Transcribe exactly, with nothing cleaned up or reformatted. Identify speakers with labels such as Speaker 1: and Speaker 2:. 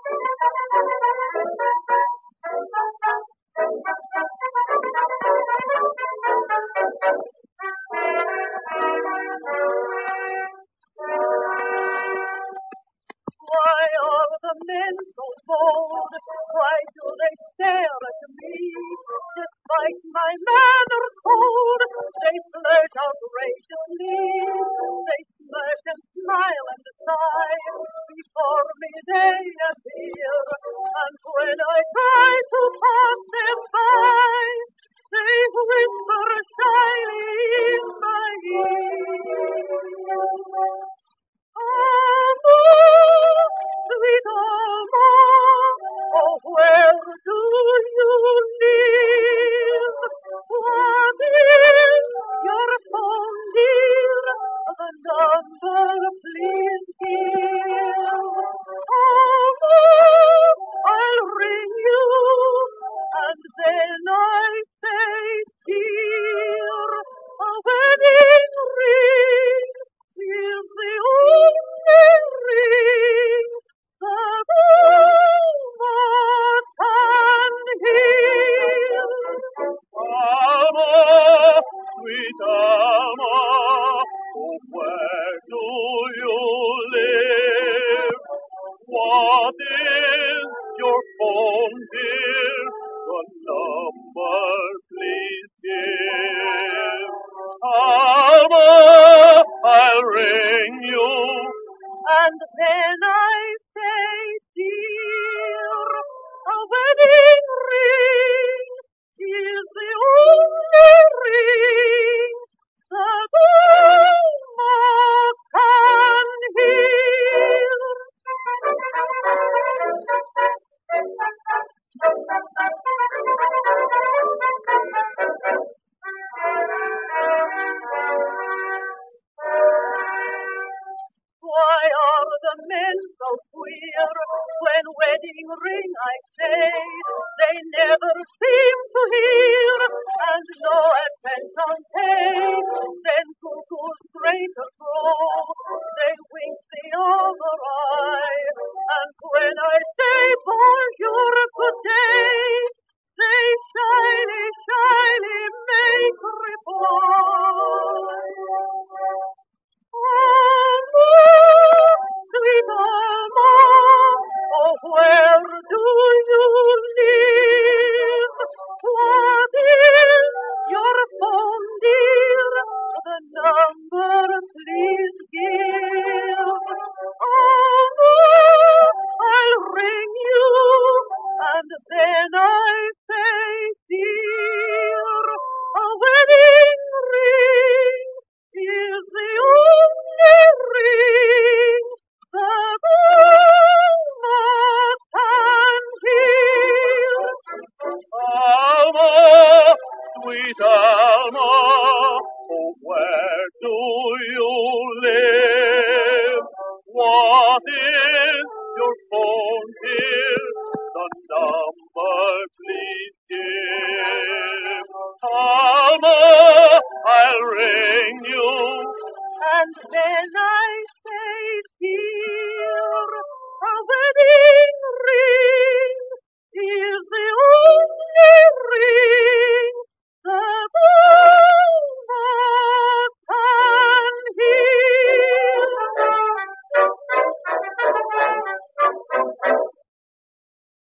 Speaker 1: Why are the men so bold? Why do they stare at me? Despite my manner cold, they flirt outrageously. They smirk and smile and sigh. Before me they appear, and when I try to pass them by, they whisper shyly in my ear. Amor, sweet amor, oh, where do you live? What is your phone, dear? The number, please give. Amor, I'll ring you, and then I say, dear, a wedding ring is the only ring that woman can heal. Amor, sweet amor, oh, where do you live? What is your phone, dear? The number, please give. Amor, I'll ring you, and then I say, dear, a wedding ring is the only ring that woman can heal. Why are the men so queer? When wedding ring I say, they never seem to hear, and no attention take. Then cuckoos greater grow, they wink the other eye, and when I say bonjour, good day, they shyly, shyly make reply. Amor, sweet amor, oh, where do you live? What is your phone, dear? The number, please give. Amor, I'll ring you, and then I say, dear, a wedding ring is the only ring that woman can heal. Amor, sweet amor, oh, where do you live? What is your phone, dear? The number, please give. Amor, I'll ring you, and then I say,